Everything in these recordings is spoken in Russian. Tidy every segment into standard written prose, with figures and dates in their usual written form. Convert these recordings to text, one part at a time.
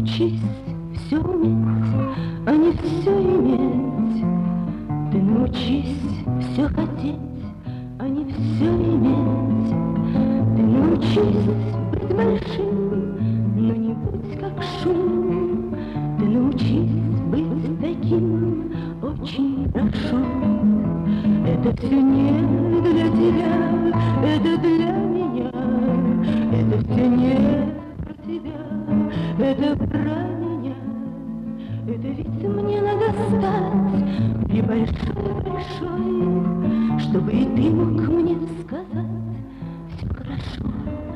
научись все уметь, а не все иметь. Ты научись все хотеть, а не все иметь. Ты научись быть большим, но не будь как шум. Ты научись быть таким, очень хорошо. Это все не для тебя, это для меня. Это все не про тебя, это про меня. Это ведь мне надо стать и большой-большой, чтобы и ты мог мне сказать: все хорошо.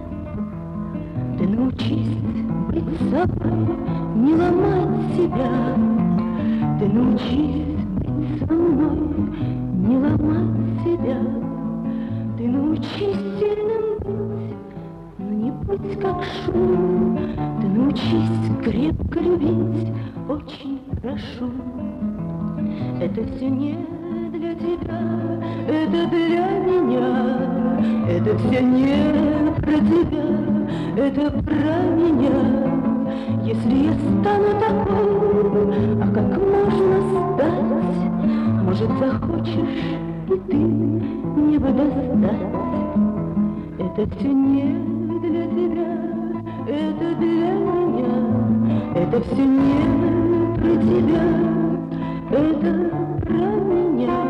Ты научись быть собой, не ломать себя. Ты научись быть со мной, не ломать себя. Ты научись сильным быть, но не будь как шум. Ты научись крепко любить, очень прошу. Это все не для тебя, это для меня. Это все не про тебя, это про меня. Если я стану такой, а как можно стать? Может, захочешь и ты небо достать? Это все не для тебя, это для меня. Это все не про тебя, это про меня.